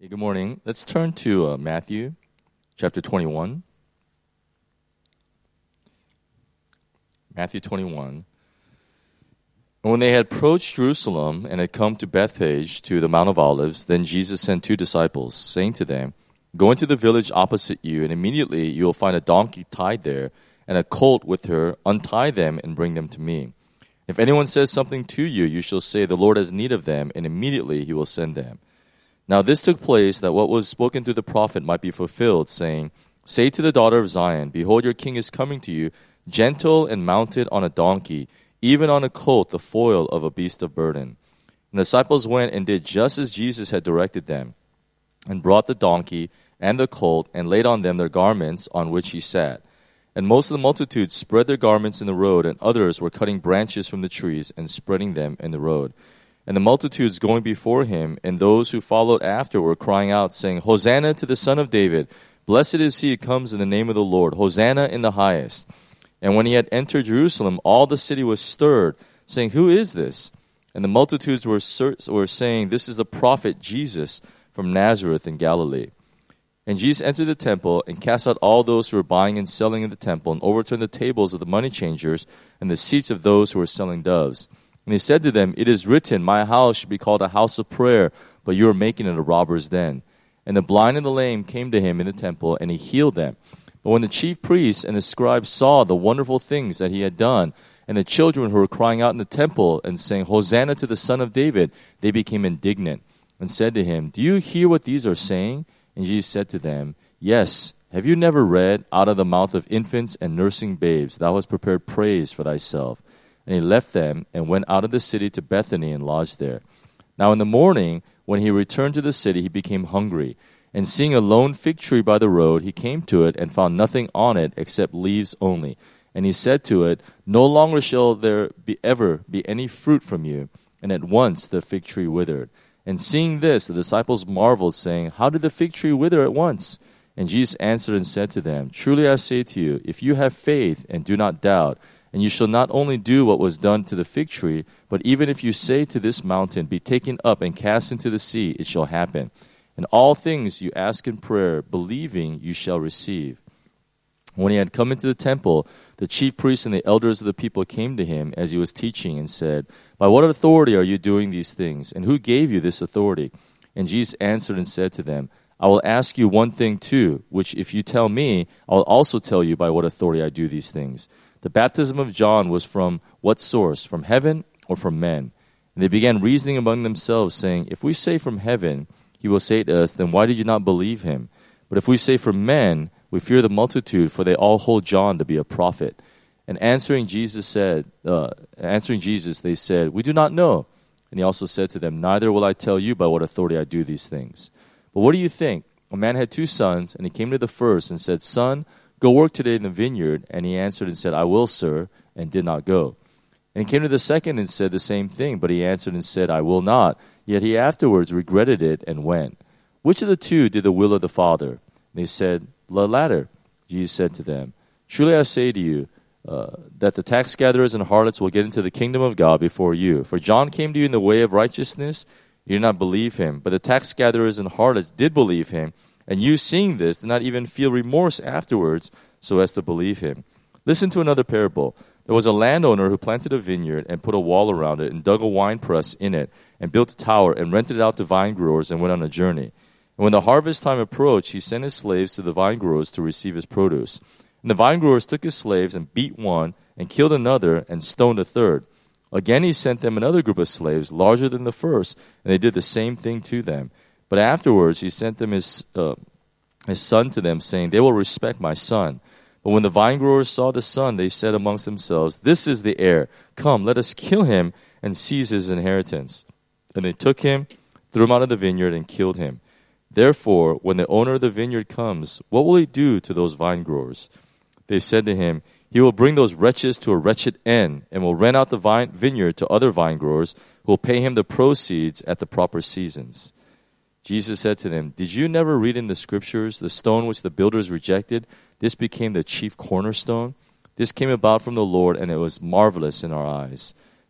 Hey, good morning. Let's turn to Matthew chapter 21. Matthew 21. And when they had approached Jerusalem and had come to Bethphage to the Mount of Olives, then Jesus sent two disciples, saying to them, "Go into the village opposite you, and immediately you will find a donkey tied there, and a colt with her. Untie them and bring them to me. If anyone says something to you, you shall say, 'The Lord has need of them,' and immediately he will send them." Now this took place that what was spoken through the prophet might be fulfilled, saying, "Say to the daughter of Zion, Behold, your king is coming to you, gentle and mounted on a donkey, even on a colt, the foal of a beast of burden." And the disciples went and did just as Jesus had directed them, and brought the donkey and the colt, and laid on them their garments on which he sat. And most of the multitude spread their garments in the road, and others were cutting branches from the trees and spreading them in the road. And the multitudes going before him, and those who followed after, were crying out, saying, "Hosanna to the Son of David! Blessed is he who comes in the name of the Lord! Hosanna in the highest!" And when he had entered Jerusalem, all the city was stirred, saying, "Who is this?" And the multitudes were saying, "This is the prophet Jesus from Nazareth in Galilee." And Jesus entered the temple, and cast out all those who were buying and selling in the temple, and overturned the tables of the money changers, and the seats of those who were selling doves. And he said to them, "It is written, My house should be called a house of prayer, but you are making it a robber's den." And the blind and the lame came to him in the temple, and he healed them. But when the chief priests and the scribes saw the wonderful things that he had done, and the children who were crying out in the temple and saying, "Hosanna to the Son of David," they became indignant, and said to him, "Do you hear what these are saying?" And Jesus said to them, "Yes. Have you never read, Out of the mouth of infants and nursing babes, thou hast prepared praise for thyself?" And he left them and went out of the city to Bethany and lodged there. Now in the morning, when he returned to the city, he became hungry. And seeing a lone fig tree by the road, he came to it and found nothing on it except leaves only. And he said to it, "No longer shall there ever be any fruit from you." And at once the fig tree withered. And seeing this, the disciples marveled, saying, "How did the fig tree wither at once?" And Jesus answered and said to them, "Truly I say to you, if you have faith and do not doubt, and you shall not only do what was done to the fig tree, but even if you say to this mountain, 'Be taken up and cast into the sea,' it shall happen. And all things you ask in prayer, believing, you shall receive." When he had come into the temple, the chief priests and the elders of the people came to him as he was teaching and said, "By what authority are you doing these things? And who gave you this authority?" And Jesus answered and said to them, "I will ask you one thing too, which if you tell me, I will also tell you by what authority I do these things. The baptism of John was from what source? From heaven or from men?" And they began reasoning among themselves, saying, "If we say from heaven, he will say to us, 'Then why did you not believe him?' But if we say from men, we fear the multitude, for they all hold John to be a prophet." And answering Jesus, they said, "We do not know." And he also said to them, "Neither will I tell you by what authority I do these things. But what do you think? A man had 2 sons, and he came to the first and said, 'Son, go work today in the vineyard.' And he answered and said, 'I will, sir,' and did not go. And he came to the second and said the same thing, but he answered and said, 'I will not.' Yet he afterwards regretted it and went. Which of the 2 did the will of the Father?" And they said, "The latter." Jesus said to them, "Truly I say to you, that the tax gatherers and harlots will get into the kingdom of God before you. For John came to you in the way of righteousness, you did not believe him. But the tax gatherers and harlots did believe him. And you, seeing this, did not even feel remorse afterwards so as to believe him. Listen to another parable. There was a landowner who planted a vineyard and put a wall around it and dug a winepress in it and built a tower and rented it out to vine growers and went on a journey. And when the harvest time approached, he sent his slaves to the vine growers to receive his produce. And the vine growers took his slaves and beat one and killed another and stoned a third. Again he sent them another group of slaves larger than the first, and they did the same thing to them. But afterwards he sent them his son to them, saying, 'They will respect my son.' But when the vine growers saw the son, they said amongst themselves, 'This is the heir. Come, let us kill him and seize his inheritance.' And they took him, threw him out of the vineyard, and killed him. Therefore, when the owner of the vineyard comes, what will he do to those vine growers?" They said to him, "He will bring those wretches to a wretched end, and will rent out the vineyard to other vine growers, who will pay him the proceeds at the proper seasons." Jesus said to them, "Did you never read in the scriptures, the stone which the builders rejected, this became the chief cornerstone? This came about from the Lord, and it was marvelous in our eyes."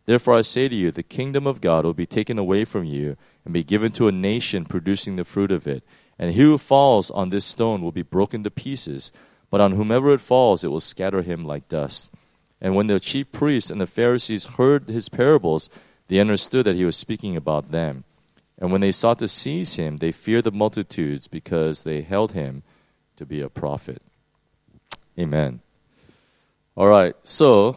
Therefore I say to you, the kingdom of God will be taken away from you and be given to a nation producing the fruit of it. And he who falls on this stone will be broken to pieces, but on whomever it falls, it will scatter him like dust. And when the chief priests and the Pharisees heard his parables, they understood that he was speaking about them. And when they sought to seize him, they feared the multitudes because they held him to be a prophet. Amen. All right, so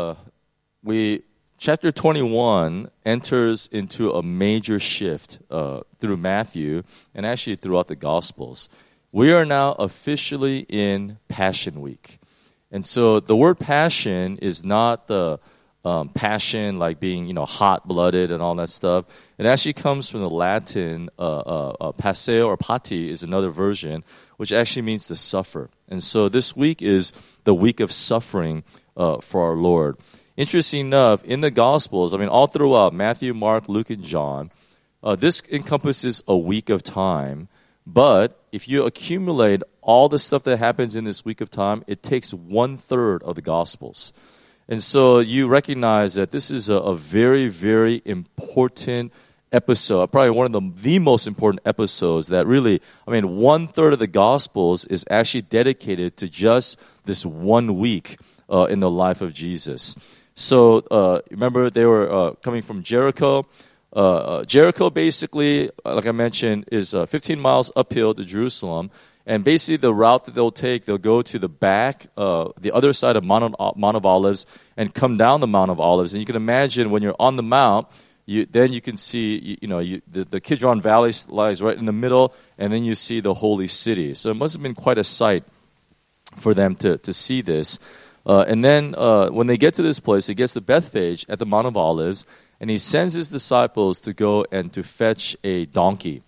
chapter 21 enters into a major shift through Matthew and actually throughout the Gospels. We are now officially in Passion Week. And so the word passion is not the passion like being, hot-blooded and all that stuff. It actually comes from the Latin, passeo or pati is another version, which actually means to suffer. And so this week is the week of suffering for our Lord. Interesting enough, in the Gospels, all throughout Matthew, Mark, Luke, and John, this encompasses a week of time. But if you accumulate all the stuff that happens in this week of time, it takes 1/3 of the Gospels. And so you recognize that this is a very, very important episode, probably one of the most important episodes that really, 1/3 of the Gospels is actually dedicated to just this 1 week in the life of Jesus. So remember, they were coming from Jericho. Jericho basically, like I mentioned, is 15 miles uphill to Jerusalem. And basically the route that they'll take, they'll go to the back, the other side of Mount of Olives and come down the Mount of Olives. And you can imagine when you're on the mount, then you can see, the Kidron Valley lies right in the middle, and then you see the holy city. So it must have been quite a sight for them to see this. And then when they get to this place, he gets to Bethphage at the Mount of Olives, and he sends his disciples to go and to fetch a donkey.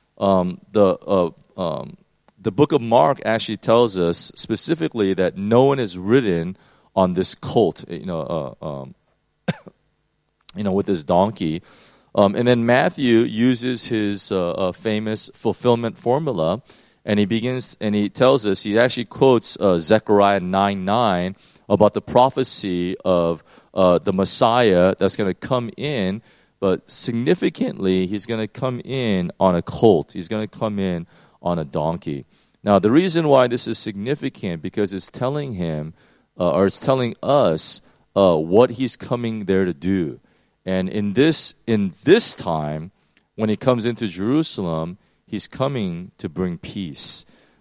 The book of Mark actually tells us specifically that no one is ridden on this colt, with this donkey. And then Matthew uses his famous fulfillment formula, and he tells us, he actually quotes Zechariah 9:9 about the prophecy of the Messiah that's going to come in, but significantly, he's going to come in on a colt. He's going to come in on a donkey. Now, the reason why this is significant, because it's telling him, or it's telling us what he's coming there to do. And in this time, when he comes into Jerusalem, he's coming to bring peace.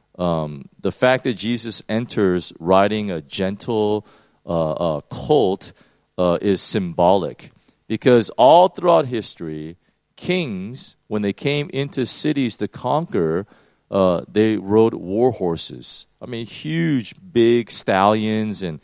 The fact that Jesus enters riding a gentle colt is symbolic, because all throughout history, kings, when they came into cities to conquer, they rode war horses. Huge, big stallions, and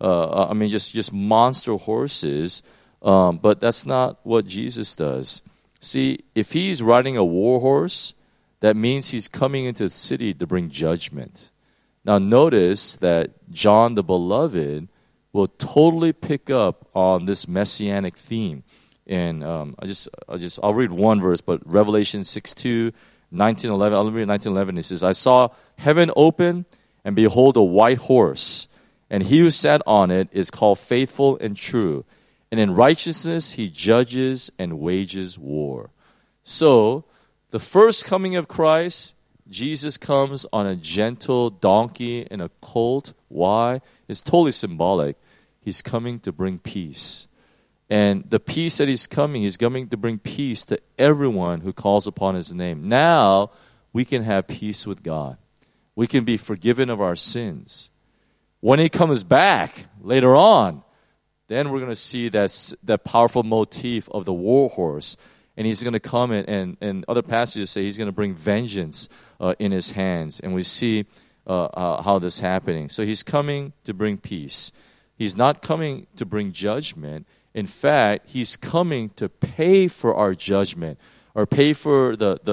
just monster horses. But that's not what Jesus does. See, if he's riding a war horse, that means he's coming into the city to bring judgment. Now notice that John the Beloved will totally pick up on this messianic theme. And I'll read one verse, but Revelation 6:2, 19:11. I'll read 19:11. It says, "I saw heaven open, and behold, a white horse, and he who sat on it is called Faithful and True, and in righteousness he judges and wages war." So, the first coming of Christ, Jesus comes on a gentle donkey and a colt. Why? It's totally symbolic. He's coming to bring peace. And the peace that he's coming to bring peace to everyone who calls upon his name. Now, we can have peace with God. We can be forgiven of our sins. When he comes back later on, then we're going to see that powerful motif of the war horse. And he's going to come and other passages say he's going to bring vengeance in his hands. And we see how this is happening. So he's coming to bring peace. He's not coming to bring judgment. In fact, he's coming to pay for our judgment, or pay for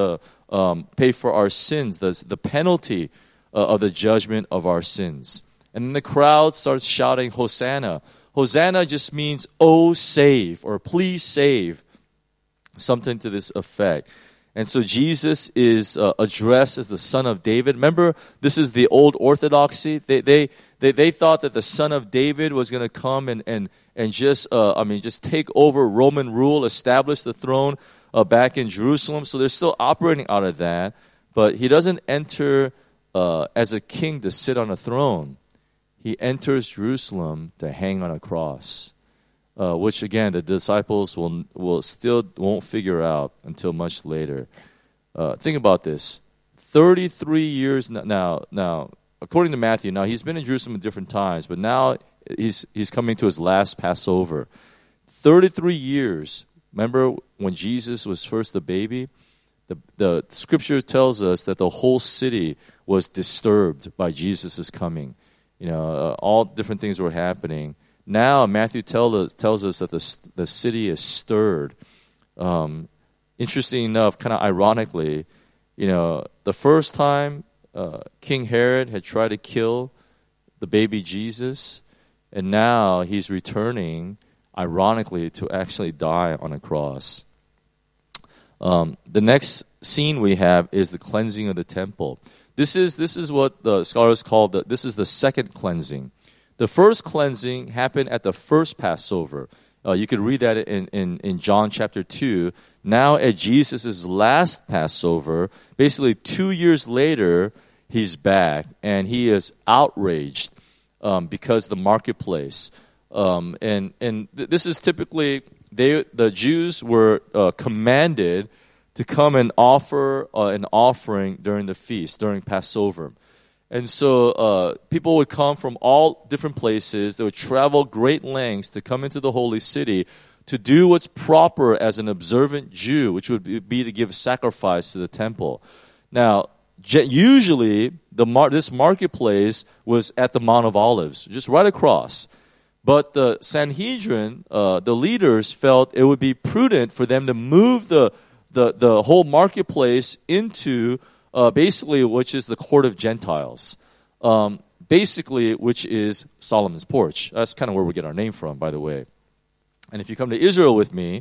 pay for our sins, the penalty of the judgment of our sins. And then the crowd starts shouting, "Hosanna!" Hosanna just means "Oh, save," or "Please save," something to this effect. And so Jesus is addressed as the Son of David. Remember, this is the old orthodoxy. They thought that the Son of David was going to come and and just take over Roman rule, establish the throne back in Jerusalem. So they're still operating out of that, but he doesn't enter as a king to sit on a throne. He enters Jerusalem to hang on a cross, which again the disciples won't figure out until much later. Think about this: 33 years now. According to Matthew, now he's been in Jerusalem at different times, but now he's coming to his last Passover. 33 years. Remember when Jesus was first a baby? The scripture tells us that the whole city was disturbed by Jesus' coming. All different things were happening. Now Matthew tells us that the city is stirred. Interesting enough, kind of ironically, the first time King Herod had tried to kill the baby Jesus, and now he's returning, ironically, to actually die on a cross. The next scene we have is the cleansing of the temple. This is what the scholars call this is the second cleansing. The first cleansing happened at the first Passover. You could read that in John chapter 2. Now at Jesus' last Passover, basically 2 years later, he's back, and he is outraged because the marketplace. This is typically, the Jews were commanded to come and offer an offering during the feast, during Passover. And so people would come from all different places. They would travel great lengths to come into the holy city to do what's proper as an observant Jew, which would be to give sacrifice to the temple. Now, usually, this marketplace was at the Mount of Olives, just right across. But the Sanhedrin, the leaders, felt it would be prudent for them to move the whole marketplace into basically, which is the court of Gentiles, which is Solomon's porch. That's kind of where we get our name from, by the way. And if you come to Israel with me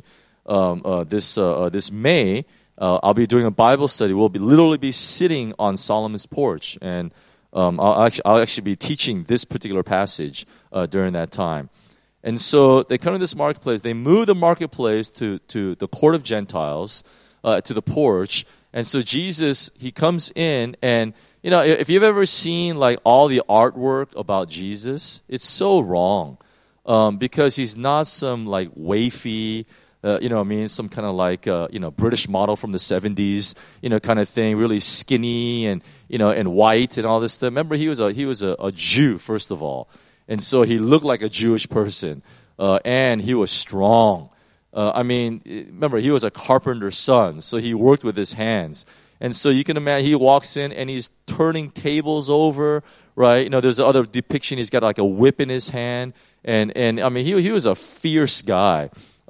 this May, I'll be doing a Bible study. We'll literally be sitting on Solomon's porch, and I'll actually be teaching this particular passage during that time. And so they come to this marketplace. They move the marketplace to the court of Gentiles, to the porch. And so Jesus, he comes in, and if you've ever seen like all the artwork about Jesus, it's so wrong because he's not some like wafy, some kind of like British model from the 70s, kind of thing, really skinny and white and all this stuff. Remember, he was a Jew first of all, and so he looked like a Jewish person, and he was strong. Remember, he was a carpenter's son, so he worked with his hands. And so you can imagine he walks in and he's turning tables over, right? There's another depiction. He's got like a whip in his hand, and he was a fierce guy.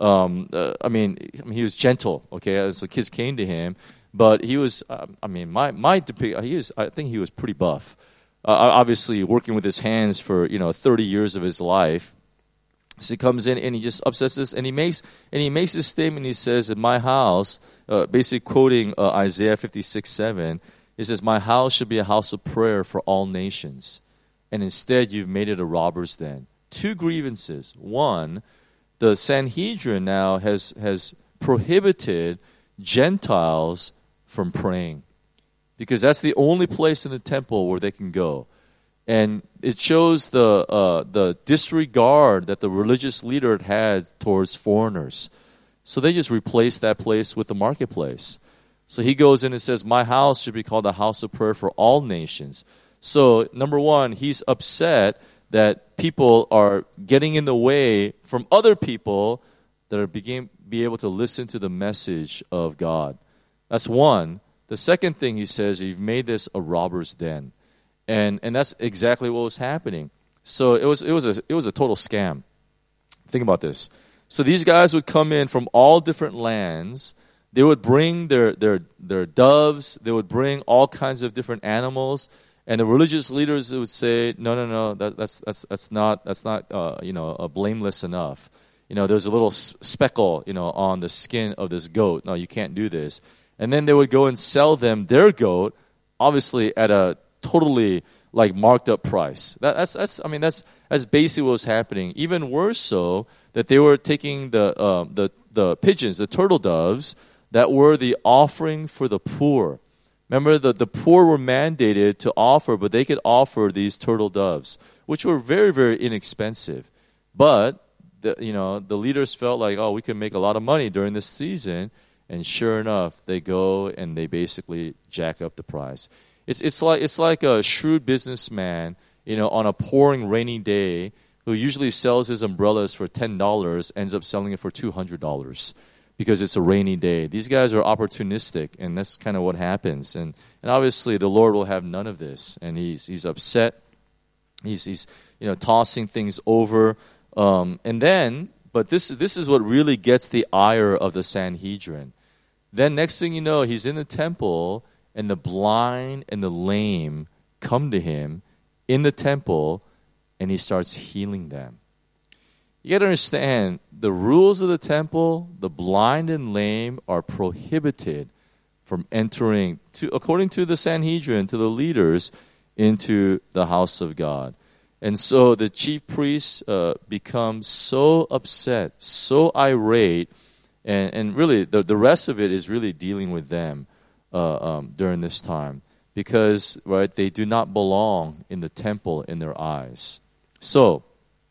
He was gentle, okay, as the kids came to him, but he was, I think he was pretty buff. Obviously, working with his hands for 30 years of his life. So he comes in and he just upsets this, and he makes this statement. He says, "In my house," basically quoting Isaiah 56:7, he says, "My house should be a house of prayer for all nations, and instead you've made it a robber's den." Two grievances. One, the Sanhedrin now has prohibited Gentiles from praying because that's the only place in the temple where they can go. And it shows the disregard that the religious leader had towards foreigners. So they just replaced that place with the marketplace. So he goes in and says, "My house should be called a house of prayer for all nations." So number one, he's upset that people are getting in the way from other people that are be able to listen to the message of God. That's one. The second thing he says, you've made this a robber's den. And that's exactly what was happening. So it was a total scam. Think about this. So these guys would come in from all different lands. They would bring their doves. They would bring all kinds of different animals. And the religious leaders would say, no, that's not blameless enough. There's a little speckle, on the skin of this goat. No, you can't do this. And then they would go and sell them their goat, obviously at a totally like marked up price. That's basically what was happening. Even worse so that they were taking the pigeons, the turtle doves that were the offering for the poor. Remember, the poor were mandated to offer, but they could offer these turtle doves, which were very, very inexpensive. But the leaders felt like, we can make a lot of money during this season, and sure enough, they go and they basically jack up the price. It's like a shrewd businessman, on a pouring rainy day, who usually sells his umbrellas for $10, ends up selling it for $200 because it's a rainy day. These guys are opportunistic, and that's kind of what happens. And obviously, the Lord will have none of this, and he's upset. He's tossing things over, but this is what really gets the ire of the Sanhedrin. Then next thing you know, he's in the temple, and the blind and the lame come to him in the temple, and he starts healing them. You got to understand, the rules of the temple, the blind and lame are prohibited from entering, according to the Sanhedrin, to the leaders, into the house of God. And so the chief priests become so upset, so irate, and really the rest of it is really dealing with them during this time, because they do not belong in the temple in their eyes. So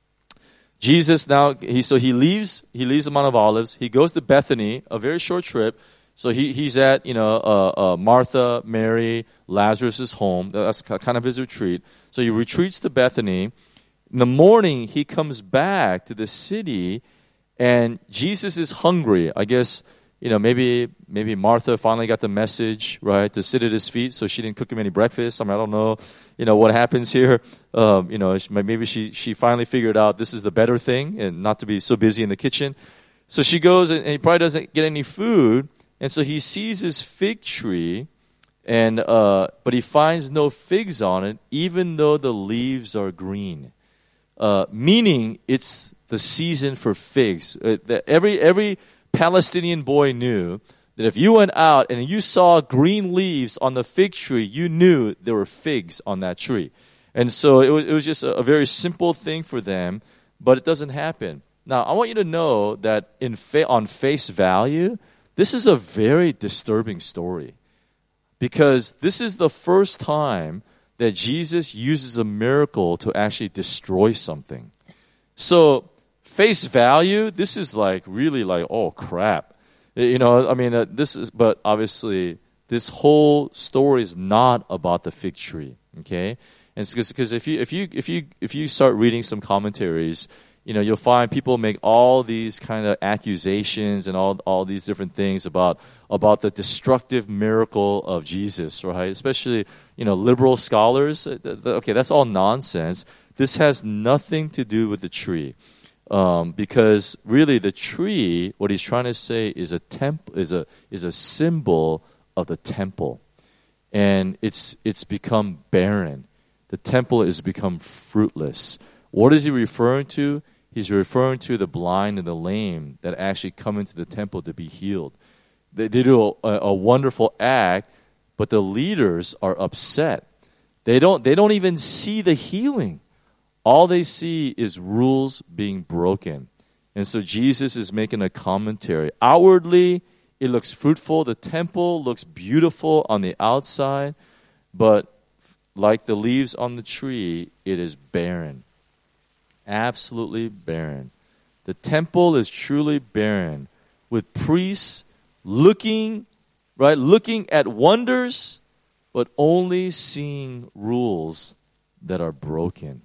Jesus now he leaves the Mount of Olives. He goes to Bethany, a very short trip. So he's at Martha, Mary, Lazarus' home. That's kind of his retreat. So he retreats to Bethany. In the morning, he comes back to the city, and Jesus is hungry. I guess maybe Martha finally got the message, right, to sit at his feet, so she didn't cook him any breakfast. I don't know, what happens here. Maybe she finally figured out this is the better thing, and not to be so busy in the kitchen. So she goes, and he probably doesn't get any food, and so he sees his fig tree, but he finds no figs on it, even though the leaves are green. Meaning it's the season for figs. Every Palestinian boy knew that if you went out and you saw green leaves on the fig tree, you knew there were figs on that tree. And so it was just a very simple thing for them, but it doesn't happen. Now, I want you to know that on face value, this is a very disturbing story, because this is the first time that Jesus uses a miracle to actually destroy something. So, face value, this is really oh crap. But obviously, this whole story is not about the fig tree, okay? And because if you start reading some commentaries, you'll find people make all these kind of accusations and all these different things about the destructive miracle of Jesus, right? Especially, liberal scholars. Okay, that's all nonsense. This has nothing to do with the tree. Because really the tree, what he's trying to say is a symbol of the temple. And it's become barren. The temple has become fruitless. What is he referring to? He's referring to the blind and the lame that actually come into the temple to be healed. They do a wonderful act, but the leaders are upset. They don't even see the healing. All they see is rules being broken. And so Jesus is making a commentary. Outwardly, it looks fruitful. The temple looks beautiful on the outside, but like the leaves on the tree, it is barren. Absolutely barren. The temple is truly barren, with priests looking at wonders, but only seeing rules that are broken.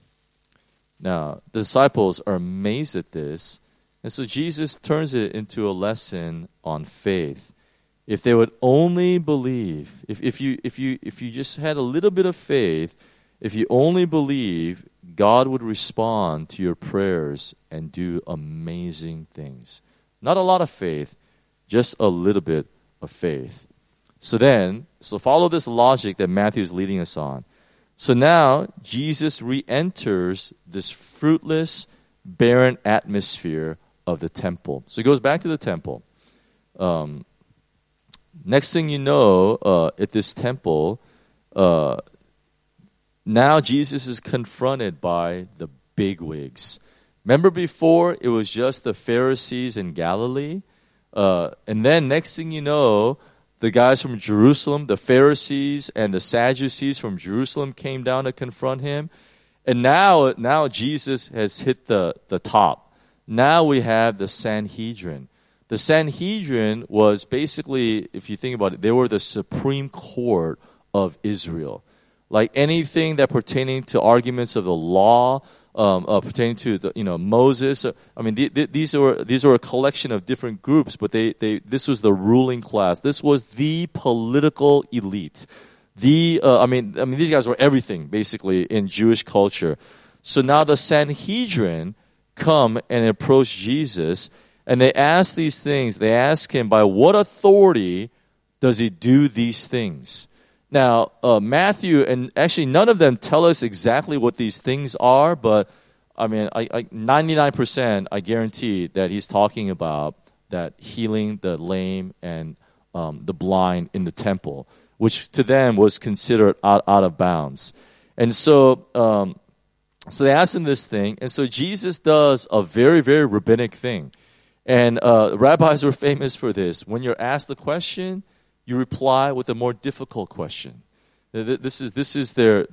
Now, the disciples are amazed at this, and so Jesus turns it into a lesson on faith. If they would only believe, if you just had a little bit of faith, if you only believe, God would respond to your prayers and do amazing things. Not a lot of faith, just a little bit of faith. So follow this logic that Matthew is leading us on. So now, Jesus re-enters this fruitless, barren atmosphere of the temple. So he goes back to the temple. Next thing you know, at this temple, Now Jesus is confronted by the bigwigs. Remember before, it was just the Pharisees in Galilee? And then next thing you know, the guys from Jerusalem, the Pharisees and the Sadducees from Jerusalem came down to confront him. And now Jesus has hit the top. Now we have the Sanhedrin. The Sanhedrin was basically, if you think about it, they were the Supreme Court of Israel. Like anything that pertaining to arguments of the law, pertaining to Moses. I mean, these were a collection of different groups, but this was the ruling class. This was the political elite. These guys were everything basically in Jewish culture. So now the Sanhedrin come and approach Jesus, and they ask these things. They ask him, by what authority does he do these things? Now, Matthew, and actually none of them tell us exactly what these things are, but I mean, 99% I guarantee that he's talking about that healing the lame and the blind in the temple, which to them was considered out of bounds. And so they ask him this thing, and so Jesus does a very, very rabbinic thing. And rabbis were famous for this. When you're asked the question, you reply with a more difficult question. This is their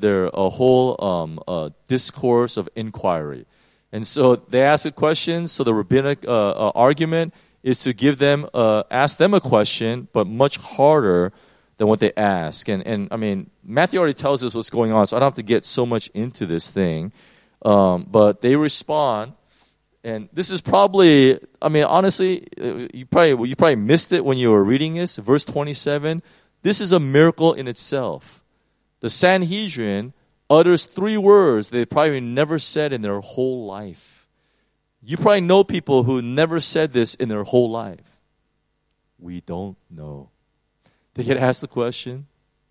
whole discourse of inquiry. And so they ask a question. So the rabbinic argument is to give them, ask them a question, but much harder than what they ask. And I mean, Matthew already tells us what's going on, so I don't have to get so much into this thing. But they respond. And this is probably, I mean, honestly, you probably missed it when you were reading this. Verse 27, this is a miracle in itself. The Sanhedrin utters 3 words they probably never said in their whole life. You probably know people who never said this in their whole life. We don't know. They get asked the question,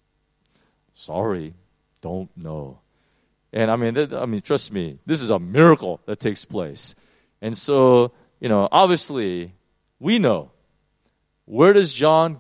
sorry, don't know. And I mean, trust me, this is a miracle that takes place. And so, obviously, we know. Where does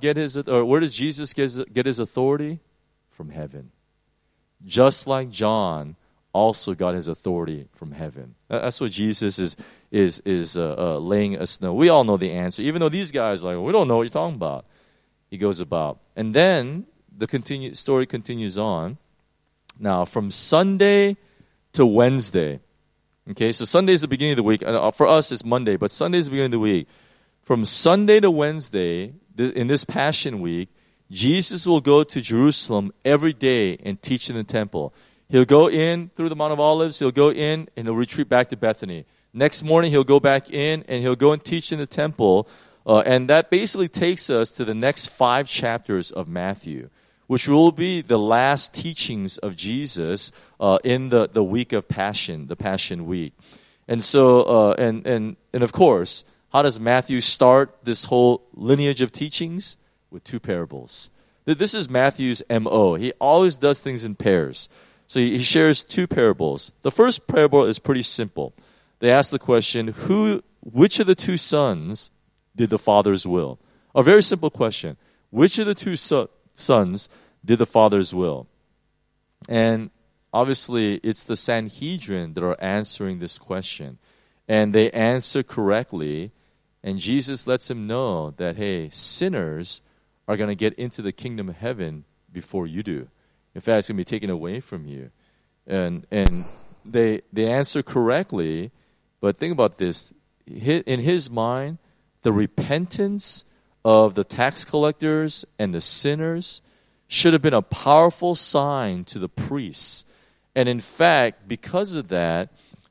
Jesus get his authority? From heaven. Just like John also got his authority from heaven. That's what Jesus is laying us know. We all know the answer, even though these guys are like, we don't know what you're talking about. He goes about. And then the story continues on. Now, from Sunday to Wednesday. Okay, so Sunday is the beginning of the week. For us, it's Monday, but Sunday is the beginning of the week. From Sunday to Wednesday, in this Passion Week, Jesus will go to Jerusalem every day and teach in the temple. He'll go in through the Mount of Olives, he'll go in, and he'll retreat back to Bethany. Next morning, he'll go back in, and he'll go and teach in the temple. And that basically takes us to the next 5 chapters of Matthew, which will be the last teachings of Jesus in the week of Passion, the Passion Week. And so, and of course, how does Matthew start this whole lineage of teachings? With 2 parables. This is Matthew's M.O. He always does things in pairs. So he shares 2 parables. The first parable is pretty simple. They ask the question, which of the 2 sons did the father's will? A very simple question. Which of the 2 sons did the father's will? And obviously, it's the Sanhedrin that are answering this question. And they answer correctly. And Jesus lets them know that, hey, sinners are going to get into the kingdom of heaven before you do. In fact, it's going to be taken away from you. And they answer correctly. But think about this. In his mind, the repentance of the tax collectors and the sinners should have been a powerful sign to the priests. And in fact, because of that,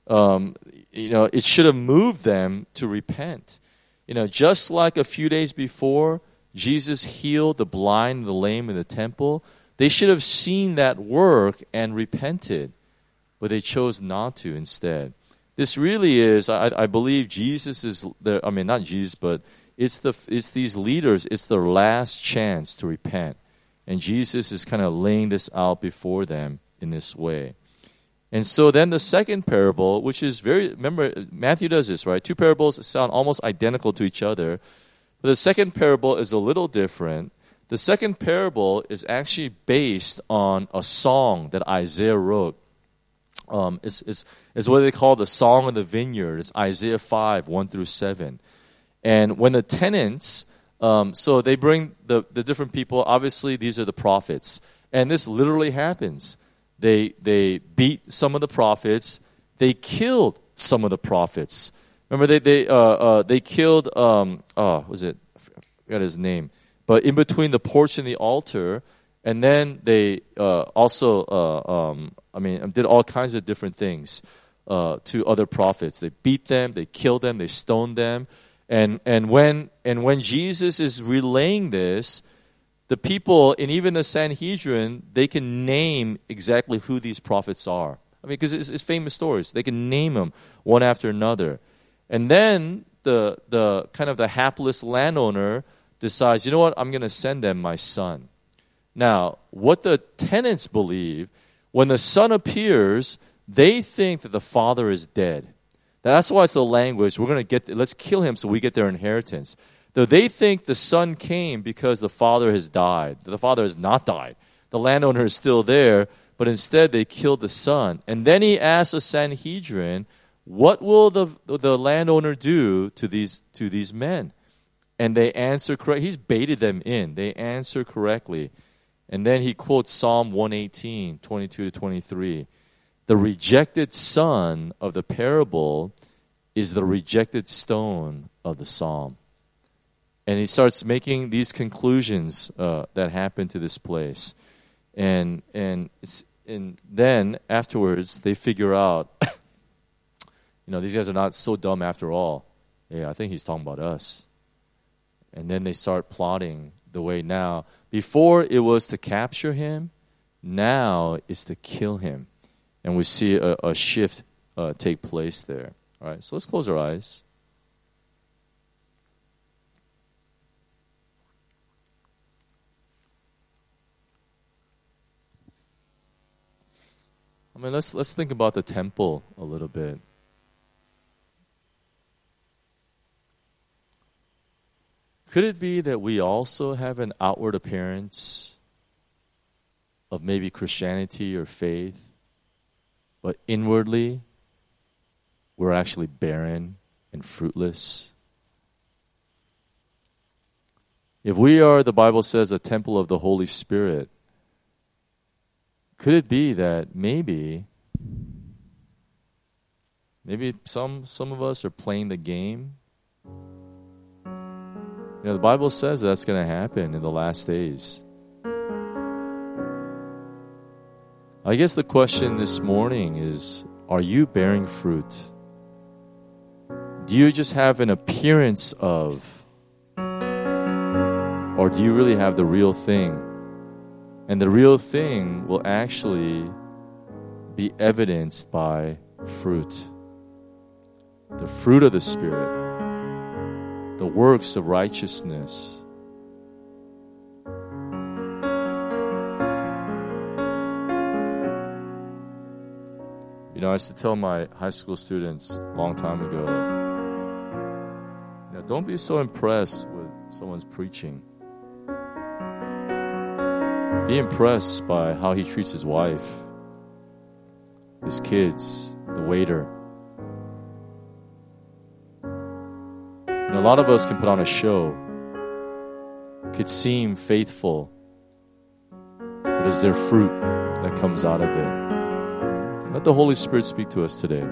it should have moved them to repent. Just like a few days before, Jesus healed the blind and the lame in the temple, they should have seen that work and repented, but they chose not to instead. This really is, I believe Jesus is, not Jesus, but it's these leaders, it's their last chance to repent. And Jesus is kind of laying this out before them in this way. And so then the second parable, which is remember, Matthew does this, right? 2 parables sound almost identical to each other. But the second parable is a little different. The second parable is actually based on a song that Isaiah wrote. It's what they call the Song of the Vineyard. It's Isaiah 5, 1 through 7. And when the tenants, so they bring the different people, obviously these are the prophets. And this literally happens. They beat some of the prophets. They killed some of the prophets. Remember, they killed, was it? I forgot his name. But in between the porch and the altar, and then they also, did all kinds of different things to other prophets. They beat them, they killed them, they stoned them. And when Jesus is relaying this, the people, and even the Sanhedrin, they can name exactly who these prophets are. I mean, because it's famous stories. They can name them one after another. And then the kind of the hapless landowner decides, you know what, I'm going to send them my son. Now, what the tenants believe, when the son appears, they think that the father is dead. That's why it's the language, let's kill him so we get their inheritance. Though they think the son came because the father has died. The father has not died. The landowner is still there, but instead they killed the son. And then he asks the Sanhedrin, what will the landowner do to these men? And they answer correctly. He's baited them in. They answer correctly. And then he quotes Psalm 118, 22 to 23. The rejected son of the parable is the rejected stone of the psalm. And he starts making these conclusions that happen to this place. And then afterwards, they figure out, these guys are not so dumb after all. Yeah, I think he's talking about us. And then they start plotting the way now. Before it was to capture him, now it's to kill him. And we see a shift take place there. All right, so let's close our eyes. Let's think about the temple a little bit. Could it be that we also have an outward appearance of maybe Christianity or faith, but inwardly we're actually barren and fruitless? If we are, the Bible says, the temple of the Holy Spirit, could it be that maybe some of us are playing the game? The Bible says that's going to happen in the last days. I guess the question this morning is, are you bearing fruit? Do you just have an appearance of, or do you really have the real thing? And the real thing will actually be evidenced by fruit. The fruit of the Spirit. The works of righteousness. I used to tell my high school students a long time ago, don't be so impressed with someone's preaching. Be impressed by how he treats his wife, his kids, the waiter. A lot of us can put on a show, could seem faithful, but is there fruit that comes out of it? Let the Holy Spirit speak to us today.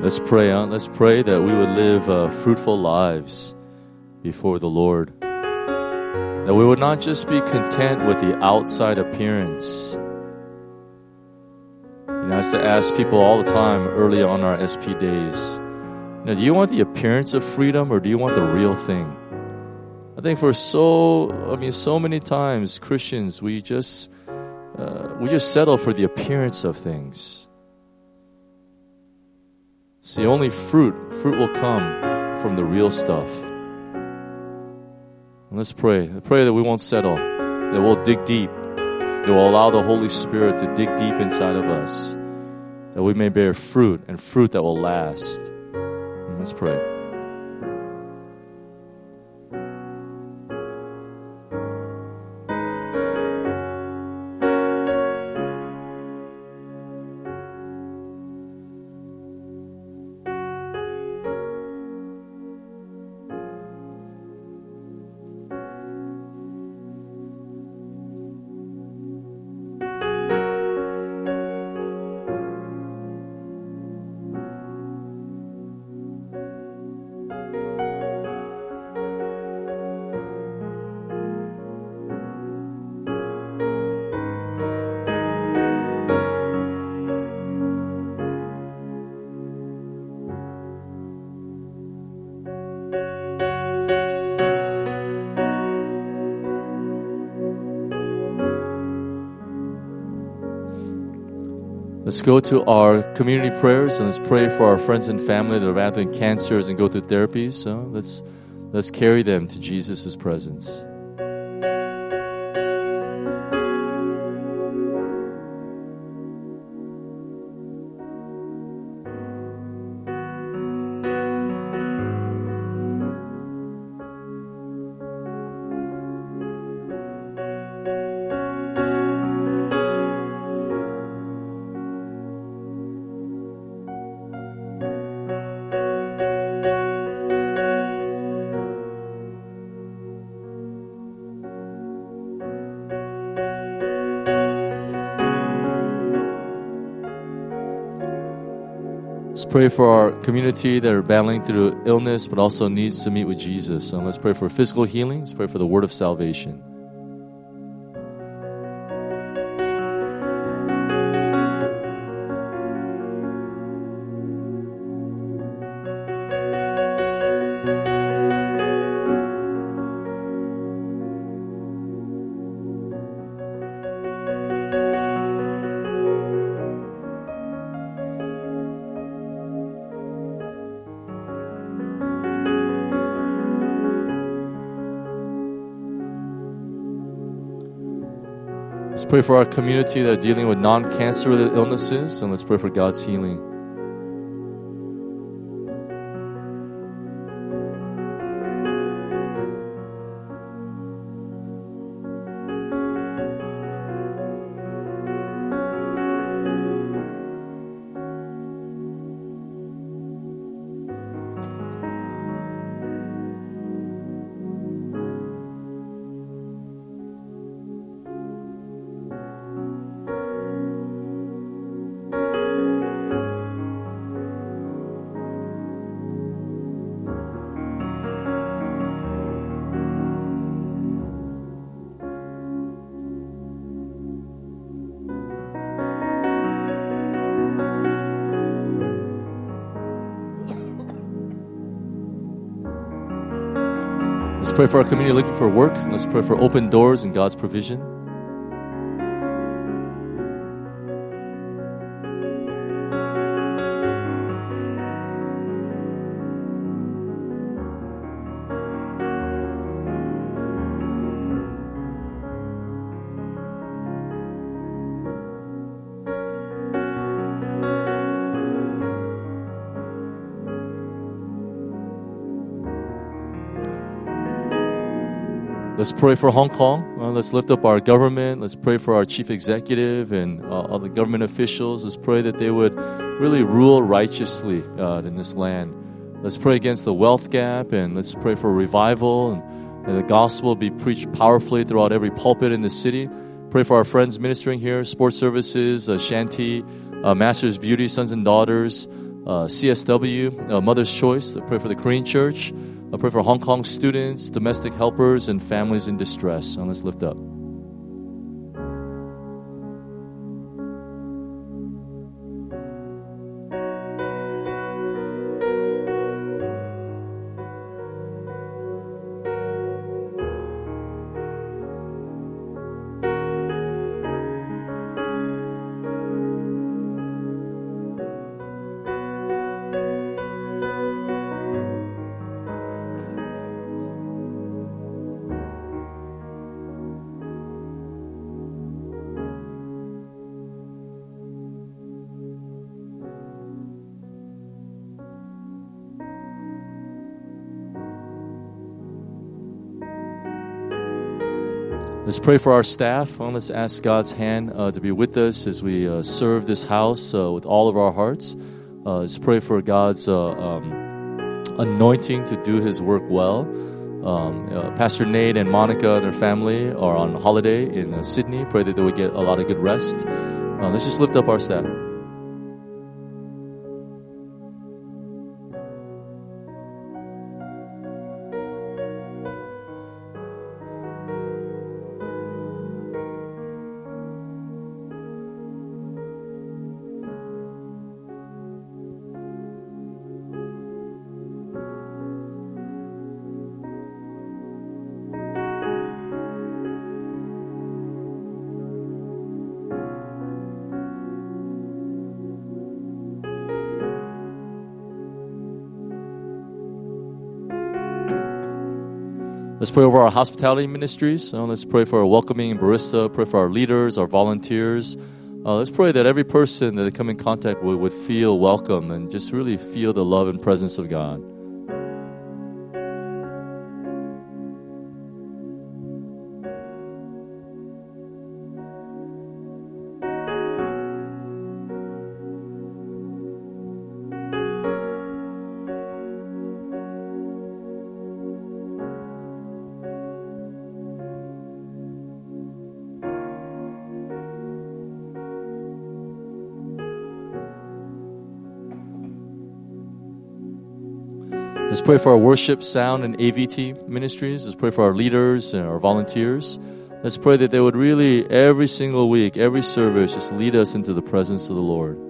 Let's pray. Let's pray that we would live fruitful lives before the Lord. That we would not just be content with the outside appearance. I used to ask people all the time early on our SP days, do you want the appearance of freedom or do you want the real thing? I think for so many times Christians, we just settle for the appearance of things. See, only fruit will come from the real stuff. And let's pray. I pray that we won't settle, that we'll dig deep, that we'll allow the Holy Spirit to dig deep inside of us, that we may bear fruit, and fruit that will last. And let's pray. Let's go to our community prayers and let's pray for our friends and family that are battling cancers and go through therapies. So let's carry them to Jesus' presence. Let's pray for our community that are battling through illness but also needs to meet with Jesus. So let's pray for physical healing. Let's pray for the word of salvation. Let's pray for our community that are dealing with non-cancer illnesses, and let's pray for God's healing. Let's pray for our community looking for work. Let's pray for open doors and God's provision. Let's pray for Hong Kong. Let's lift up our government. Let's pray for our chief executive and all the government officials. Let's pray that they would really rule righteously in this land. Let's pray against the wealth gap, and let's pray for revival and the gospel be preached powerfully throughout every pulpit in the city. Pray for our friends ministering here, sports services, Shanty, Masters Beauty, Sons and Daughters, CSW, Mother's Choice. I pray for the Korean Church. I pray for Hong Kong students, domestic helpers, and families in distress. And let's lift up. Let's pray for our staff. Let's ask God's hand to be with us as we serve this house with all of our hearts. Let's pray for God's anointing to do His work well. Pastor Nate and Monica and their family are on holiday in Sydney. Pray that they would get a lot of good rest. Let's just lift up our staff. Let's pray over our hospitality ministries. Let's pray for our welcoming barista. Pray for our leaders, our volunteers. Let's pray that every person that they come in contact with would feel welcome and just really feel the love and presence of God. Let's pray for our worship, sound, and AVT ministries. Let's pray for our leaders and our volunteers. Let's pray that they would really, every single week, every service, just lead us into the presence of the Lord.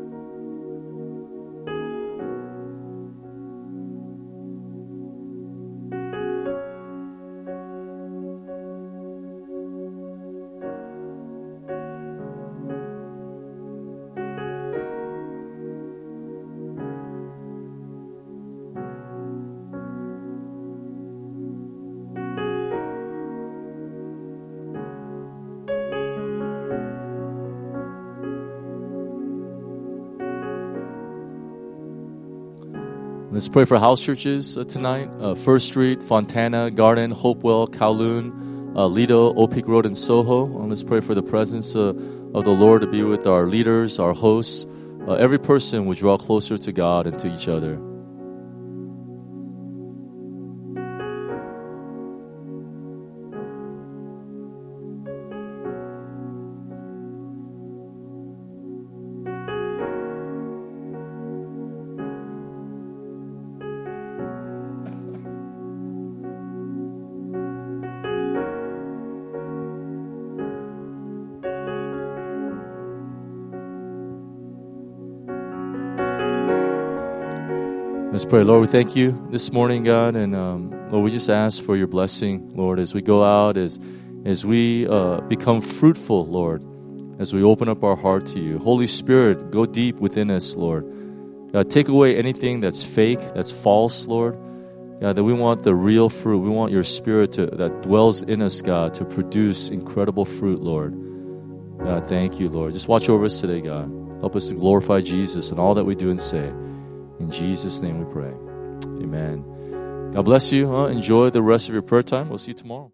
Let's pray for house churches tonight. First Street, Fontana, Garden, Hopewell, Kowloon, Lido, Old Peak Road, and Soho. Let's pray for the presence of the Lord to be with our leaders, our hosts. Every person would draw closer to God and to each other. Let's pray. Lord, we thank you this morning, God, and Lord, we just ask for your blessing, Lord, as we go out, as we become fruitful, Lord, as we open up our heart to you. Holy Spirit, go deep within us, Lord. God, take away anything that's fake, that's false, Lord. God, that we want the real fruit. We want your Spirit that dwells in us, God, to produce incredible fruit, Lord. God, thank you, Lord. Just watch over us today, God. Help us to glorify Jesus in all that we do and say. In Jesus' name we pray. Amen. God bless you. Enjoy the rest of your prayer time. We'll see you tomorrow.